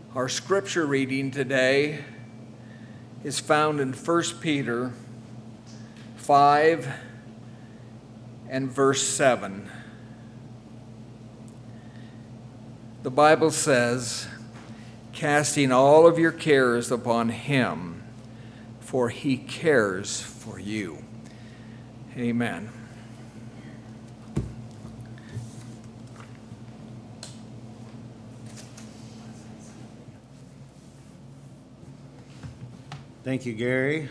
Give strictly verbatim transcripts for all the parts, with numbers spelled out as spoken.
Our scripture reading today is found in First Peter five and verse seven. The Bible says, "Casting all of your cares upon him, for he cares for you." Amen. Thank you, Gary.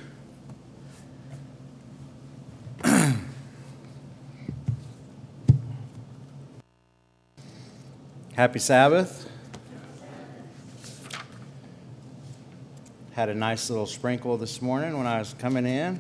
Happy Sabbath. Had a nice little sprinkle this morning when I was coming in.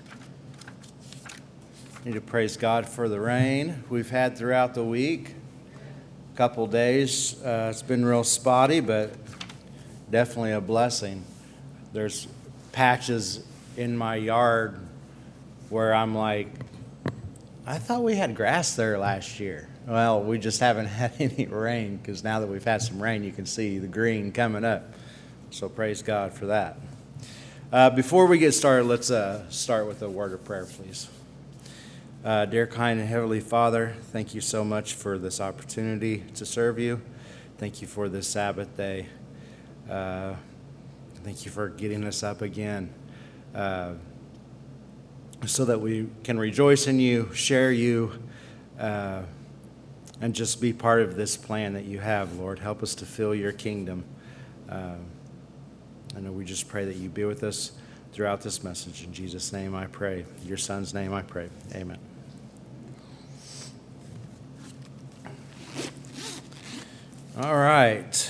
Need to praise God for the rain we've had throughout the week. A couple days. Uh, it's been real spotty, but definitely a blessing. There's patches in my yard where I'm like, I thought we had grass there last year. Well, we just haven't had any rain, because now that we've had some rain, you can see the green coming up. So praise God for that. Uh, before we get started, let's uh, start with a word of prayer, please. Uh, dear, kind, and Heavenly Father, thank you so much for this opportunity to serve you. Thank you for this Sabbath day. Uh, thank you for getting us up again uh, so that we can rejoice in you, share you, uh, and just be part of this plan that you have, Lord. Help us to fill your kingdom. Uh, and we just pray that you be with us throughout this message. In Jesus' name I pray. In your Son's name I pray. Amen. All right.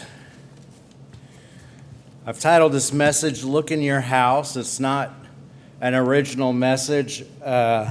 I've titled this message, Look in Your House. It's not an original message. Uh,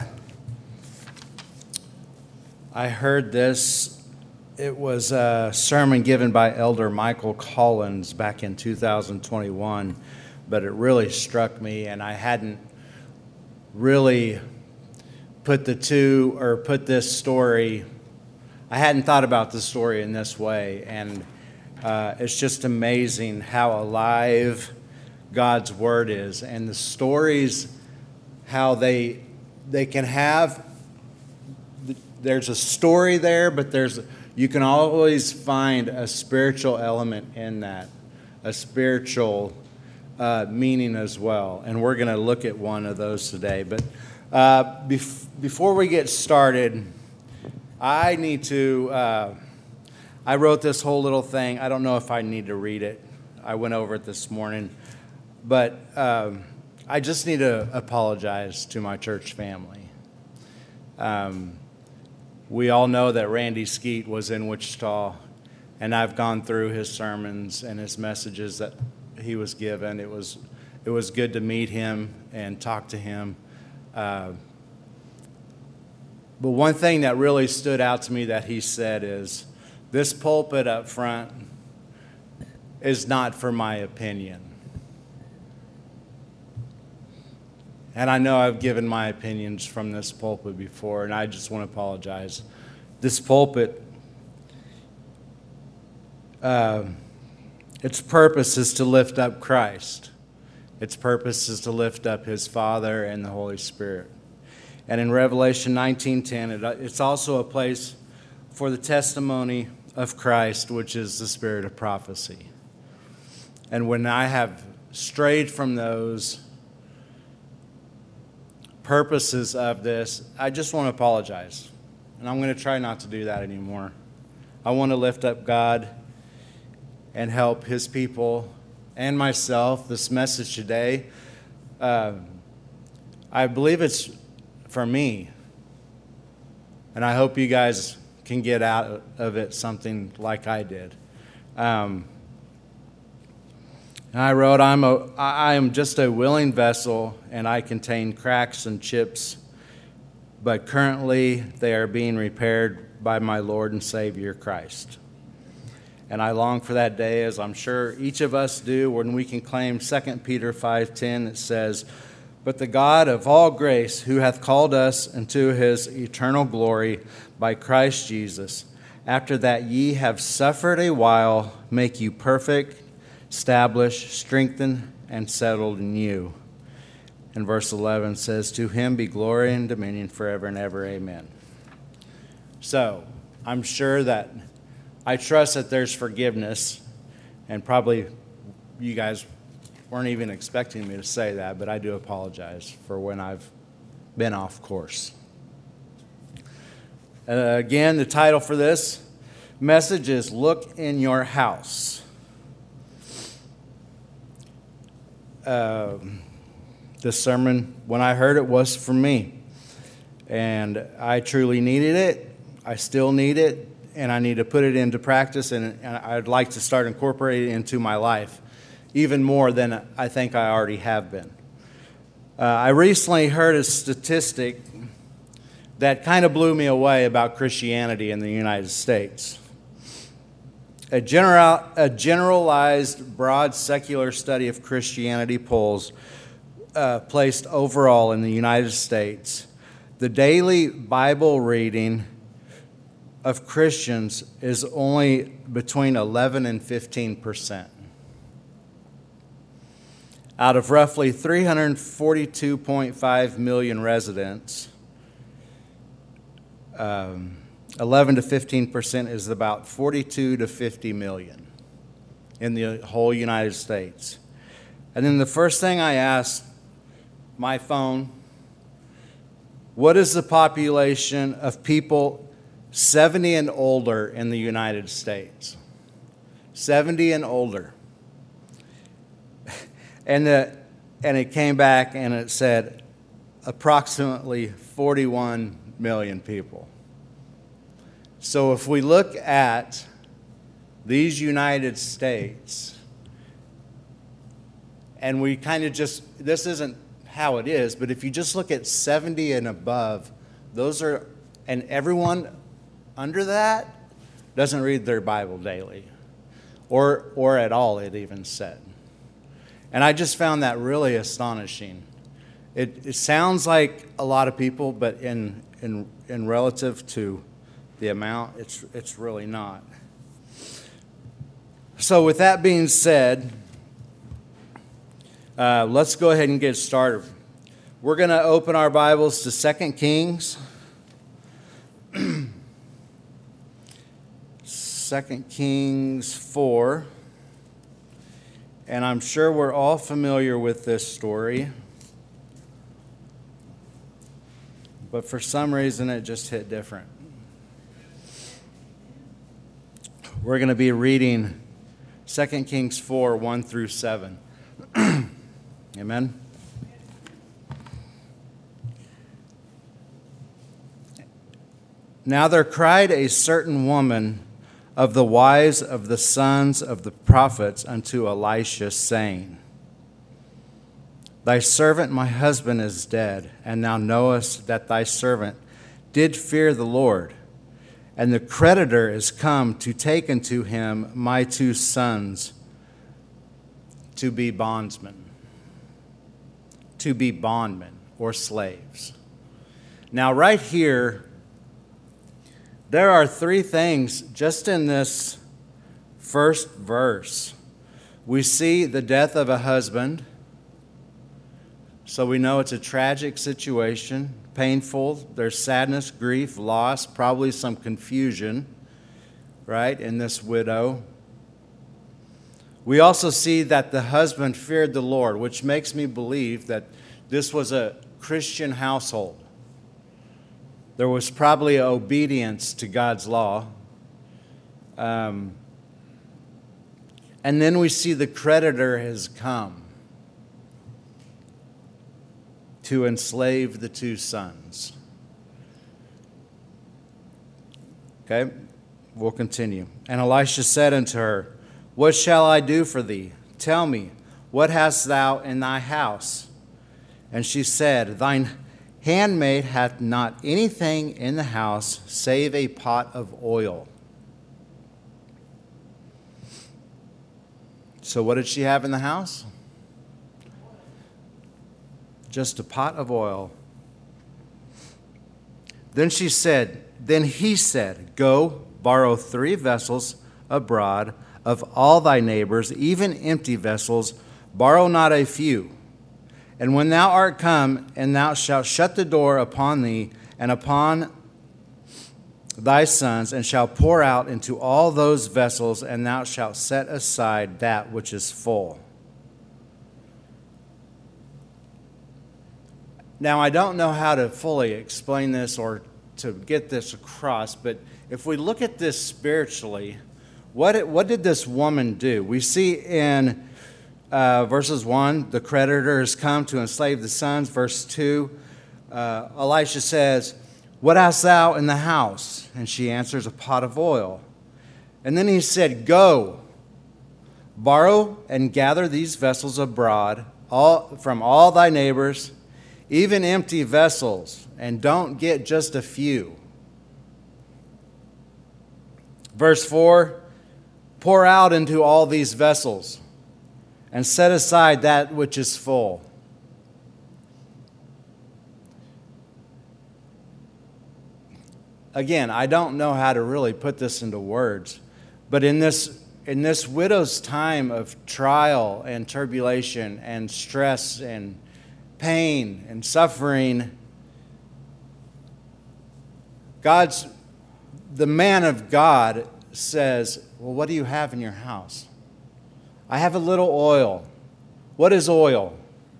I heard this. It was a sermon given by Elder Michael Collins back in two thousand twenty-one, but it really struck me, and I hadn't really put the two, or put this story, I hadn't thought about the story in this way, and uh, it's just amazing how alive God's Word is, and the stories, how they they can have, there's a story there, but there's you can always find a spiritual element in that, a spiritual uh, meaning as well. And we're going to look at one of those today. But uh, bef- before we get started, I need to, uh, I wrote this whole little thing. I don't know if I need to read it. I went over it this morning. But um, I just need to apologize to my church family. Um We all know that Randy Skeet was in Wichita, and I've gone through his sermons and his messages that he was given. It was it was good to meet him and talk to him. Uh, but one thing that really stood out to me that he said is, this pulpit up front is not for my opinion. And I know I've given my opinions from this pulpit before, and I just want to apologize. This pulpit, uh, its purpose is to lift up Christ. Its purpose is to lift up His Father and the Holy Spirit. And in Revelation nineteen ten, it, it's also a place for the testimony of Christ, which is the spirit of prophecy. And when I have strayed from those purposes of this, I just want to apologize. And I'm going to try not to do that anymore. I want to lift up God and help His people and myself. This message today, uh, I believe it's for me. And I hope you guys can get out of it something like I did. Um, And I wrote, I'm a, I am just a willing vessel, and I contain cracks and chips, but currently they are being repaired by my Lord and Savior Christ. And I long for that day, as I'm sure each of us do, when we can claim Second Peter five ten that says, "But the God of all grace, who hath called us into His eternal glory by Christ Jesus, after that ye have suffered a while, make you perfect, established, strengthened, and settled in you. And verse eleven says, to him be glory and dominion forever and ever. Amen. So, I'm sure that, I trust that there's forgiveness, and probably you guys weren't even expecting me to say that, but I do apologize for when I've been off course. Uh, again, the title for this message is Look in Your House. Uh, this sermon, when I heard it, was for me. And I truly needed it. I still need it. And I need to put it into practice. And, and I'd like to start incorporating it into my life, even more than I think I already have been. Uh, I recently heard a statistic that kind of blew me away about Christianity in the United States. A, general, a generalized, broad secular study of Christianity polls uh, placed overall in the United States the daily Bible reading of Christians is only between eleven and fifteen percent. Out of roughly three hundred forty-two point five million residents, um, eleven to fifteen percent is about forty-two to fifty million in the whole United States. And then the first thing I asked my phone, what is the population of people seventy and older in the United States? seventy and older. And, the, and it came back and it said approximately forty-one million people. So if we look at these United States, and we kind of just, this isn't how it is, but if you just look at seventy and above, those are, and everyone under that doesn't read their Bible daily, or or at all, it even said. And I just found that really astonishing. It, it sounds like a lot of people, but in in in relative to the amount, it's it's really not. So with that being said, uh, let's go ahead and get started. We're going to open our Bibles to Second Kings. Second Kings four. And I'm sure we're all familiar with this story. But for some reason, it just hit different. We're going to be reading Second Kings four, one through seven. Amen? Now there cried a certain woman of the wives of the sons of the prophets unto Elisha, saying, Thy servant my husband is dead, and thou knowest that thy servant did fear the Lord. And the creditor is come to take unto him my two sons to be bondsmen, to be bondmen or slaves. Now right here, there are three things just in this first verse. We see the death of a husband, so we know it's a tragic situation, painful. There's sadness, grief, loss, probably some confusion, right, in this widow. We also see that the husband feared the Lord, which makes me believe that this was a Christian household. There was probably obedience to God's law. Um, and then we see the creditor has come to enslave the two sons. Okay, we'll continue. And Elisha said unto her, What shall I do for thee? Tell me, what hast thou in thy house? And she said, Thine handmaid hath not anything in the house save a pot of oil. So what did she have in the house? Just a pot of oil. Then she said, then he said, Go, borrow three vessels abroad of all thy neighbors, even empty vessels, borrow not a few. And when thou art come, and thou shalt shut the door upon thee and upon thy sons, and shalt pour out into all those vessels, and thou shalt set aside that which is full. Now, I don't know how to fully explain this or to get this across, but if we look at this spiritually, what, what did this woman do? We see in uh, verses one, the creditor has come to enslave the sons. Verse two, uh, Elisha says, what hast thou in the house? And she answers, a pot of oil. And then he said, go, borrow and gather these vessels abroad all, from all thy neighbors, even empty vessels, and don't get just a few. Verse four, pour out into all these vessels, and set aside that which is full. Again, I don't know how to really put this into words, but in this in this widow's time of trial and tribulation and stress and pain and suffering, God's the man of God says, well, what do you have in your house? I have a little oil. What is oil?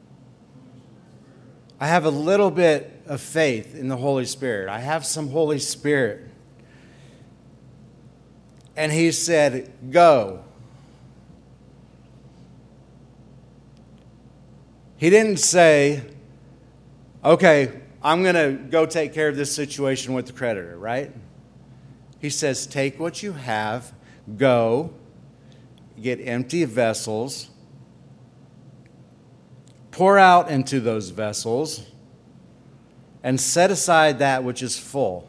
I have a little bit of faith in the Holy Spirit. I have some Holy Spirit. And he said, go. He didn't say, okay, I'm going to go take care of this situation with the creditor, right? He says, take what you have, go, get empty vessels, pour out into those vessels, and set aside that which is full.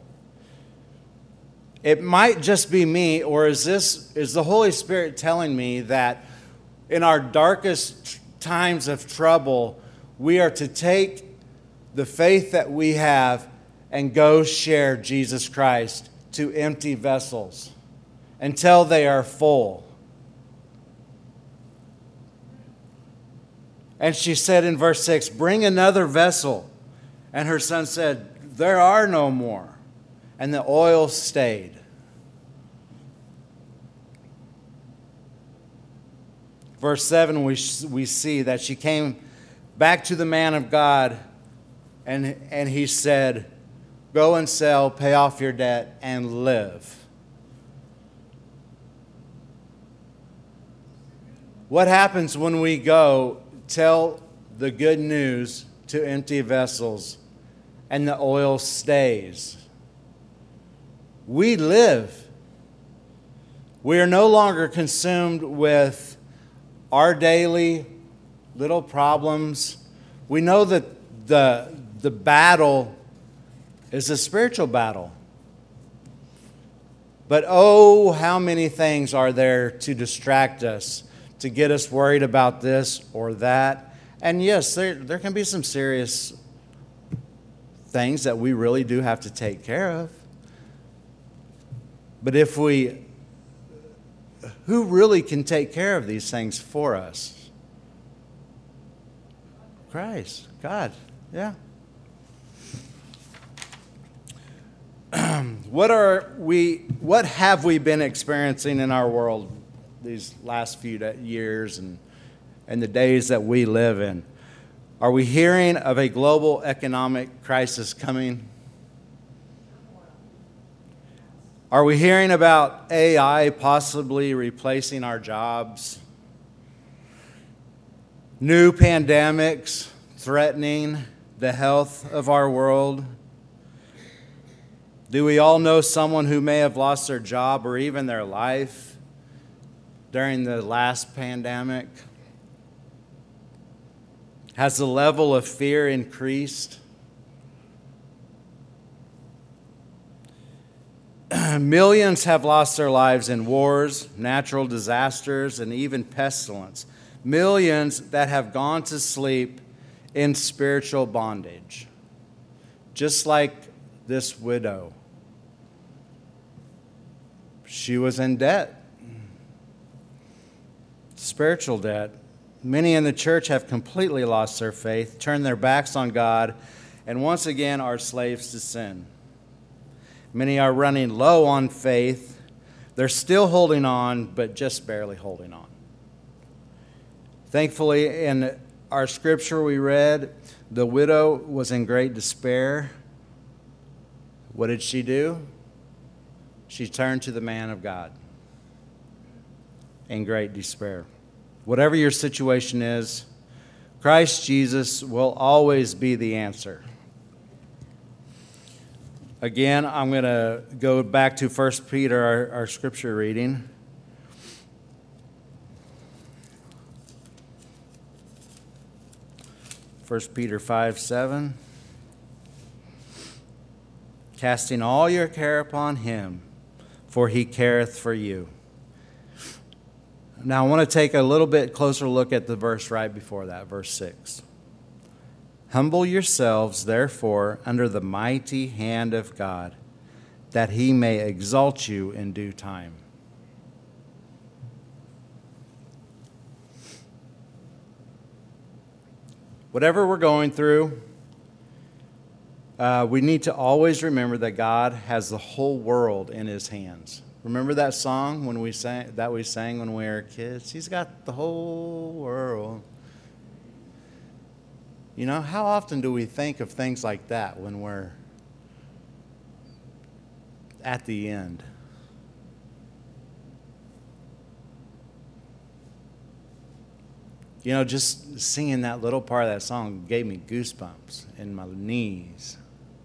It might just be me, or is this is the Holy Spirit telling me that in our darkest times of trouble, we are to take the faith that we have and go share Jesus Christ to empty vessels until they are full. And she said in verse six, bring another vessel. And her son said, there are no more. And the oil stayed. Verse seven, we, we see that she came back to the man of God, and, and he said, go and sell, pay off your debt, and live. What happens when we go tell the good news to empty vessels and the oil stays? We live. We are no longer consumed with our daily little problems. We know that the, the battle is a spiritual battle. But oh, how many things are there to distract us, to get us worried about this or that. And yes, there, there can be some serious things that we really do have to take care of. But if we, who really can take care of these things for us? Christ, God, yeah. What are we, what have we been experiencing in our world these last few years and, and the days that we live in? Are we hearing of a global economic crisis coming? Are we hearing about A I possibly replacing our jobs? New pandemics threatening the health of our world? Do we all know someone who may have lost their job or even their life during the last pandemic? Has the level of fear increased? Millions have lost their lives in wars, natural disasters, and even pestilence. Millions that have gone to sleep in spiritual bondage, just like this widow. She was in debt. Spiritual debt. Many in the church have completely lost their faith, turned their backs on God, and once again are slaves to sin. Many are running low on faith. They're still holding on, but just barely holding on. Thankfully, in our scripture we read, the widow was in great despair. What did she do? She turned to the man of God in great despair. Whatever your situation is, Christ Jesus will always be the answer. Again, I'm going to go back to First Peter, our, our scripture reading. First Peter five seven. Casting all your care upon him, for he careth for you. Now I want to take a little bit closer look at the verse right before that, verse six. Humble yourselves, therefore, under the mighty hand of God, that he may exalt you in due time. Whatever we're going through, uh, we need to always remember that God has the whole world in his hands. Remember that song when we sang, that we sang when we were kids? He's got the whole world. You know, how often do we think of things like that when we're at the end? You know, just singing that little part of that song gave me goosebumps in my knees.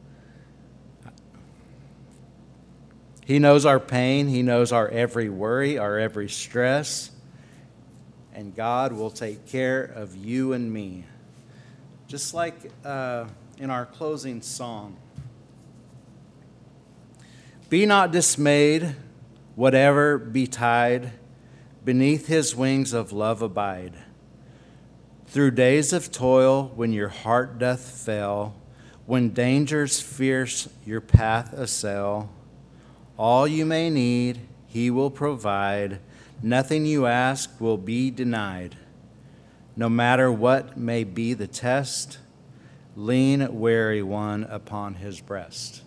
He knows our pain. He knows our every worry, our every stress. And God will take care of you and me. Just like uh, in our closing song. Be not dismayed, whatever betide, beneath his wings of love abide. Through days of toil, when your heart doth fail, when dangers fierce your path assail, all you may need, he will provide. Nothing you ask will be denied. No matter what may be the test, lean, weary one, upon his breast.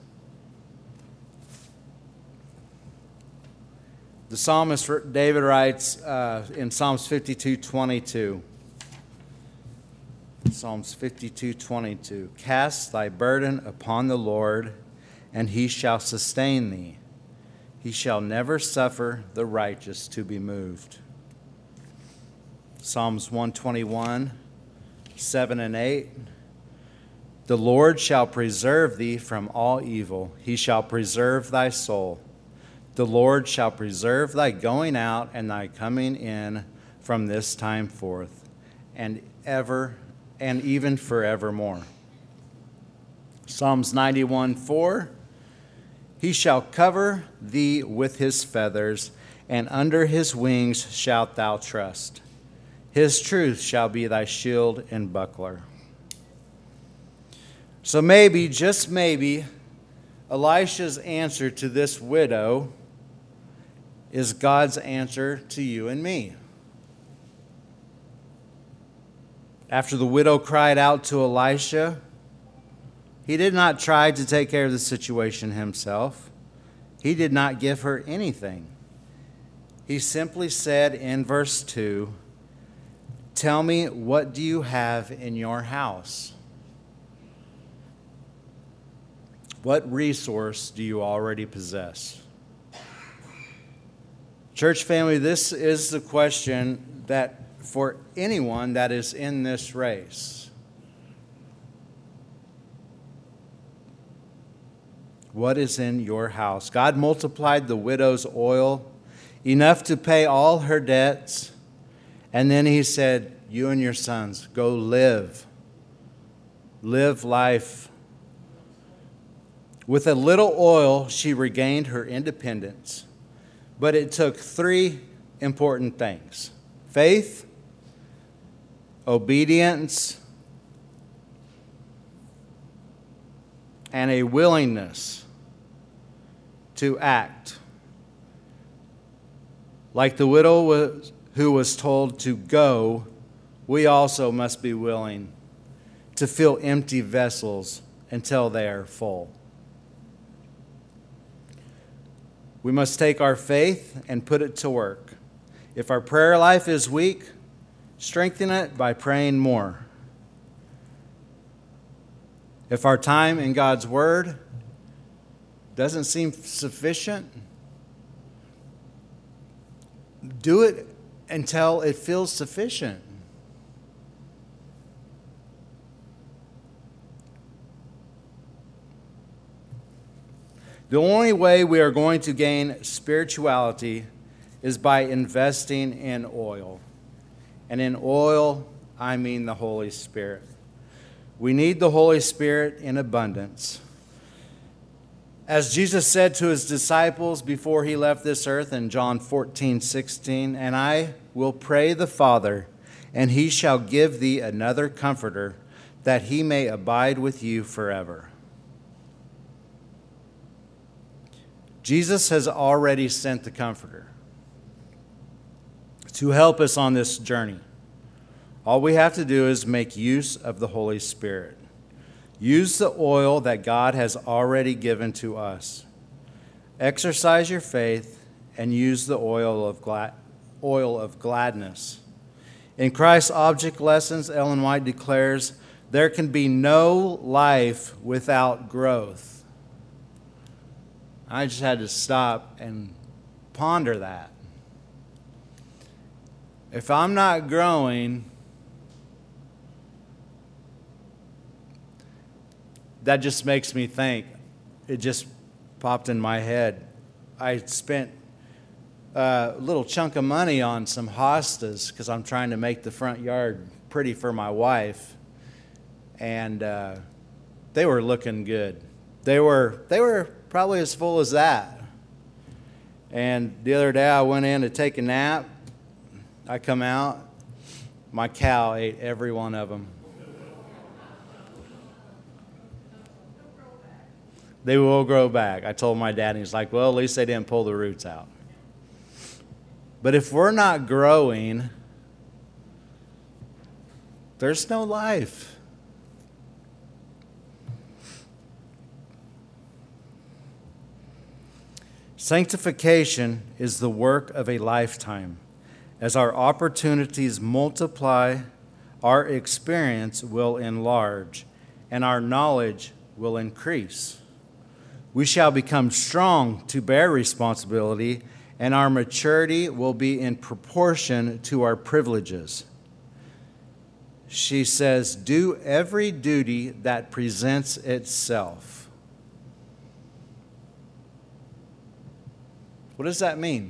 The psalmist David writes uh, in Psalms fifty-two twenty-two. Psalms fifty-two twenty-two. Cast thy burden upon the Lord, and he shall sustain thee. He shall never suffer the righteous to be moved. Psalms one twenty-one, seven and eight. The Lord shall preserve thee from all evil. He shall preserve thy soul. The Lord shall preserve thy going out and thy coming in from this time forth, and ever and even forevermore. Psalms ninety-one four. He shall cover thee with his feathers, and under his wings shalt thou trust. His truth shall be thy shield and buckler. So maybe, just maybe, Elisha's answer to this widow is God's answer to you and me. After the widow cried out to Elisha, he did not try to take care of the situation himself. He did not give her anything. He simply said in verse two, "Tell me, what do you have in your house? What resource do you already possess?" Church family, this is the question that for anyone that is in this race. What is in your house? God multiplied the widow's oil enough to pay all her debts. And then he said, you and your sons, go live. Live life. With a little oil, she regained her independence. But it took three important things: faith, obedience, and a willingness to act. Like the widow was, who was told to go, we also must be willing to fill empty vessels until they are full. We must take our faith and put it to work. If our prayer life is weak, strengthen it by praying more. If our time in God's Word doesn't seem sufficient, do it until it feels sufficient. The only way we are going to gain spirituality is by investing in oil. And in oil, I mean the Holy Spirit. We need the Holy Spirit in abundance. As Jesus said to his disciples before he left this earth in John fourteen sixteen, "And I will pray the Father, and he shall give thee another comforter, that he may abide with you forever." Jesus has already sent the Comforter to help us on this journey. All we have to do is make use of the Holy Spirit. Use the oil that God has already given to us. Exercise your faith and use the oil of glad, oil of gladness. In Christ's Object Lessons, Ellen White declares, there can be no life without growth. I just had to stop and ponder that. If I'm not growing, that just makes me think. It just popped in my head. I spent a little chunk of money on some hostas because I'm trying to make the front yard pretty for my wife. And uh, they were looking good. They were, they were probably as full as that. And the other day I went in to take a nap. I come out. My cow ate every one of them. They will grow back. I told my dad, and he's like, well, at least they didn't pull the roots out. But if we're not growing, there's no life. Sanctification is the work of a lifetime. As our opportunities multiply, our experience will enlarge, and our knowledge will increase. We shall become strong to bear responsibility, and our maturity will be in proportion to our privileges. She says, do every duty that presents itself. What does that mean?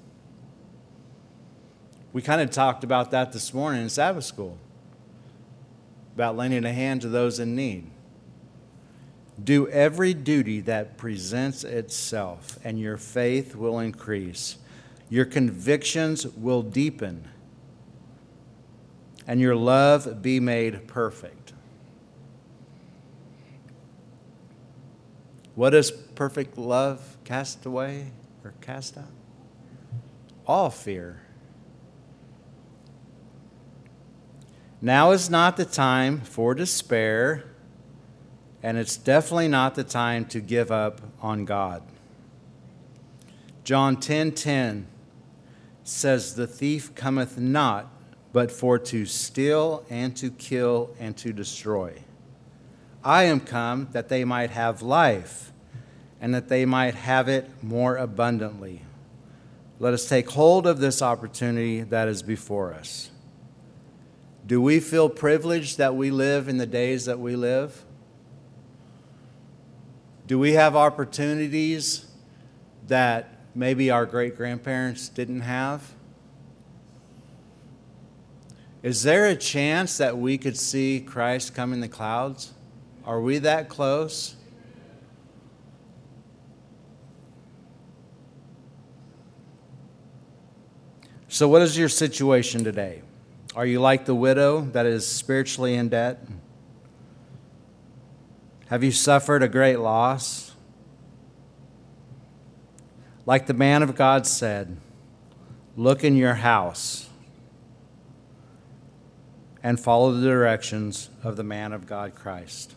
We kind of talked about that this morning in Sabbath school, about lending a hand to those in need. Do every duty that presents itself, and your faith will increase. Your convictions will deepen, and your love be made perfect. What does perfect love cast away or cast out? All fear. Now is not the time for despair, and it's definitely not the time to give up on God. John ten ten says, the thief cometh not, but for to steal and to kill and to destroy. I am come that they might have life, and that they might have it more abundantly. Let us take hold of this opportunity that is before us. Do we feel privileged that we live in the days that we live? Do we have opportunities that maybe our great-grandparents didn't have? Is there a chance that we could see Christ come in the clouds? Are we that close? So what is your situation today? Are you like the widow that is spiritually in debt? Have you suffered a great loss? Like the man of God said, look in your house. and follow the directions of the man of God, Christ.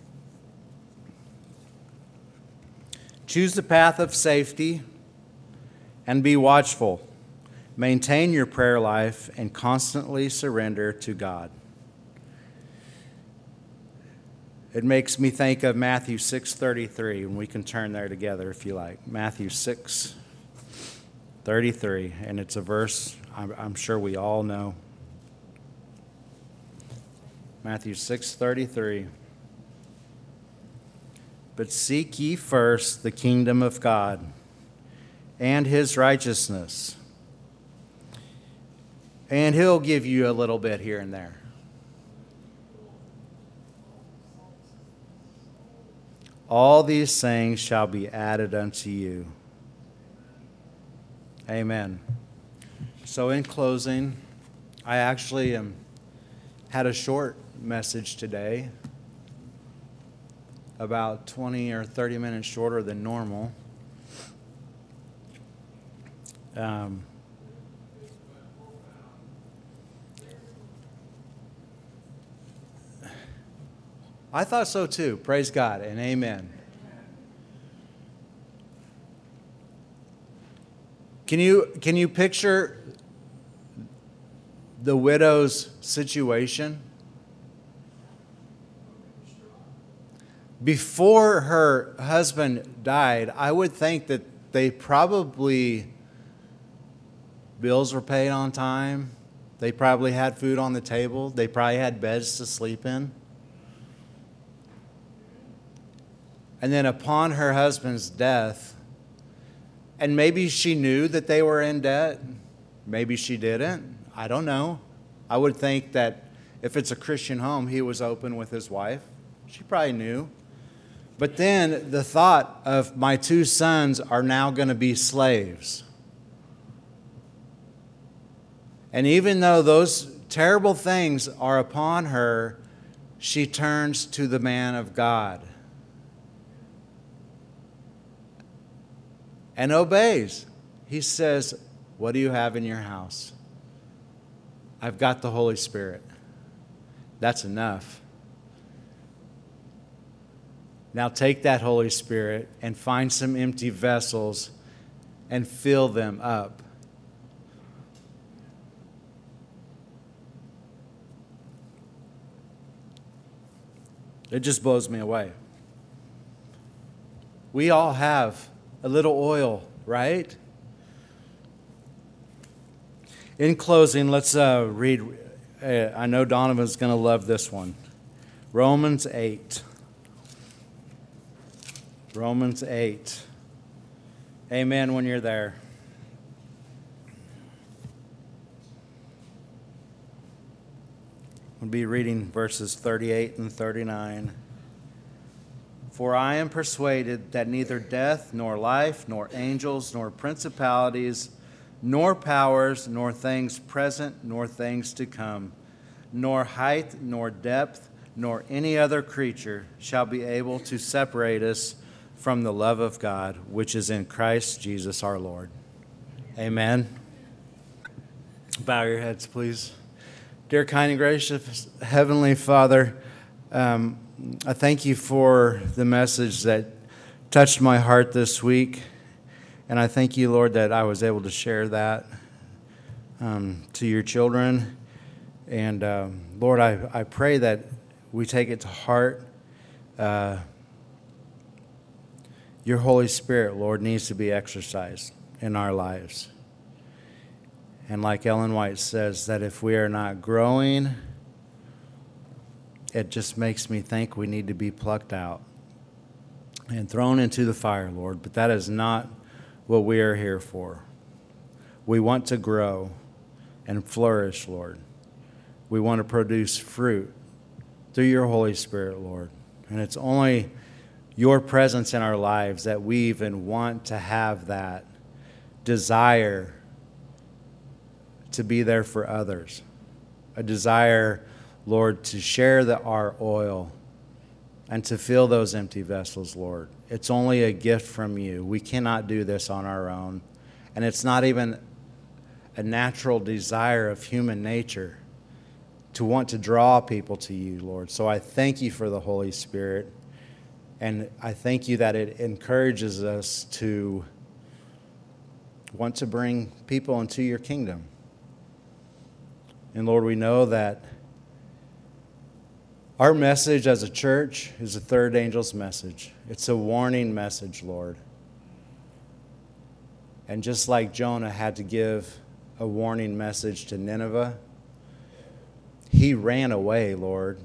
Choose the path of safety and be watchful. Maintain your prayer life and constantly surrender to God. It makes me think of Matthew six thirty-three, and we can turn there together if you like. Matthew six thirty-three, and it's a verse I'm, I'm sure we all know. Matthew six thirty-three. But seek ye first the kingdom of God and his righteousness, and he'll give you a little bit here and there. All these things shall be added unto you. Amen. So in closing, I actually um, had a short message today, about twenty or thirty minutes shorter than normal. Um, I thought so too. Praise God and amen. Can you, can you picture the widow's situation? Before her husband died, I would think that they probably, bills were paid on time. They probably had food on the table. They probably had beds to sleep in. And then upon her husband's death, and maybe she knew that they were in debt. Maybe she didn't. I don't know. I would think that if it's a Christian home, he was open with his wife. She probably knew. But then the thought of my two sons are now going to be slaves. And even though those terrible things are upon her, she turns to the man of God and obeys. He says, what do you have in your house? I've got the Holy Spirit. That's enough. Now take that Holy Spirit and find some empty vessels and fill them up. It just blows me away. We all have a little oil, right? In closing, let's uh, read. Uh, I know Donovan's going to love this one. Romans eight. Romans eight. Amen when you're there. We'll be reading verses thirty-eight and thirty-nine. For I am persuaded that neither death, nor life, nor angels, nor principalities, nor powers, nor things present, nor things to come, nor height, nor depth, nor any other creature shall be able to separate us from the love of God, which is in Christ Jesus our Lord. Amen. Bow your heads, please. Dear kind and gracious Heavenly Father, um, I thank you for the message that touched my heart this week. And I thank you, Lord, that I was able to share that um, to your children. And um, Lord, I, I pray that we take it to heart. Uh, your Holy Spirit, Lord, needs to be exercised in our lives. And like Ellen White says, that if we are not growing, it just makes me think we need to be plucked out and thrown into the fire, Lord. But that is not what we are here for. We want to grow and flourish, Lord. We want to produce fruit through your Holy Spirit, Lord. And it's only your presence in our lives that we even want to have that desire to be there for others. A desire, Lord, to share the, our oil and to fill those empty vessels, Lord. It's only a gift from you. We cannot do this on our own. And it's not even a natural desire of human nature to want to draw people to you, Lord. So I thank you for the Holy Spirit, and I thank you that it encourages us to want to bring people into your kingdom. And Lord, we know that our message as a church is the third angel's message. It's a warning message, Lord. And just like Jonah had to give a warning message to Nineveh, he ran away, Lord.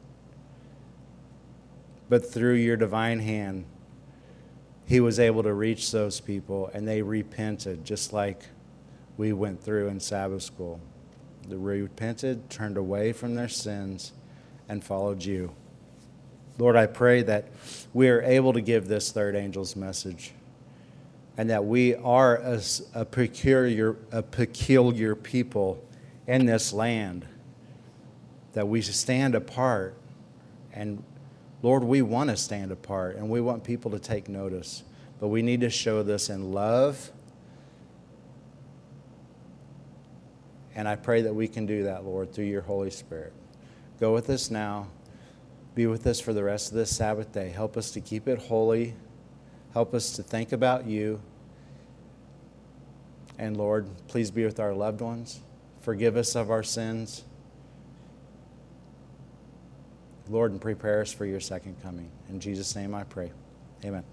But through your divine hand, he was able to reach those people, and they repented, just like we went through in Sabbath school. They repented, turned away from their sins, and followed you. Lord, I pray that we are able to give this third angel's message, and that we are a, a, peculiar, a peculiar people in this land, that we stand apart. And Lord, we want to stand apart, and we want people to take notice. But we need to show this in love. And I pray that we can do that, Lord, through your Holy Spirit. Go with us now. Be with us for the rest of this Sabbath day. Help us to keep it holy. Help us to think about you. And Lord, please be with our loved ones. Forgive us of our sins. Lord, and prepare us for your second coming. In Jesus' name I pray. Amen.